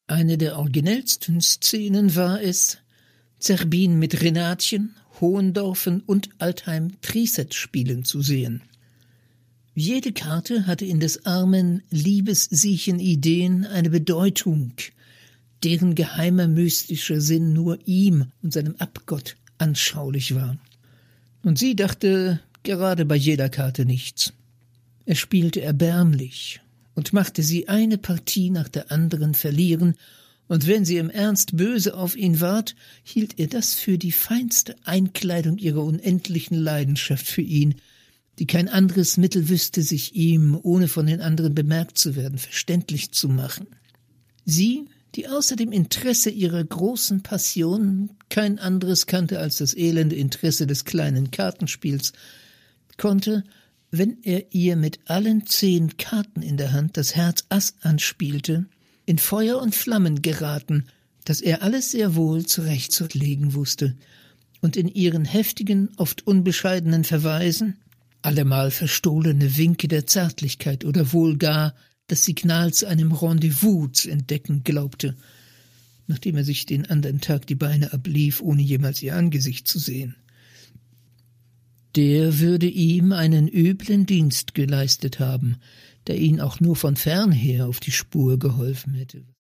Eine der originellsten Szenen war es, Zerbin mit Renatchen, Hohendorfen und Altheim-Trieset spielen zu sehen. Jede Karte hatte in des armen Liebessiechen Ideen eine Bedeutung, deren geheimer mystischer Sinn nur ihm und seinem Abgott anschaulich war. Und sie dachte gerade bei jeder Karte nichts. Er spielte erbärmlich und machte sie eine Partie nach der anderen verlieren, und wenn sie im Ernst böse auf ihn ward, hielt er das für die feinste Einkleidung ihrer unendlichen Leidenschaft für ihn, die kein anderes Mittel wüsste, sich ihm, ohne von den anderen bemerkt zu werden, verständlich zu machen. Sie, die außer dem Interesse ihrer großen Passion kein anderes kannte als das elende Interesse des kleinen Kartenspiels, konnte, wenn er ihr mit allen 10 Karten in der Hand das Herz Ass anspielte, in Feuer und Flammen geraten, dass er alles sehr wohl zurechtzulegen wusste, und in ihren heftigen, oft unbescheidenen Verweisen, allemal verstohlene Winke der Zärtlichkeit oder wohl gar das Signal zu einem Rendezvous zu entdecken glaubte, nachdem er sich den anderen Tag die Beine ablief, ohne jemals ihr Angesicht zu sehen. Der würde ihm einen üblen Dienst geleistet haben, der ihn auch nur von fern her auf die Spur geholfen hätte.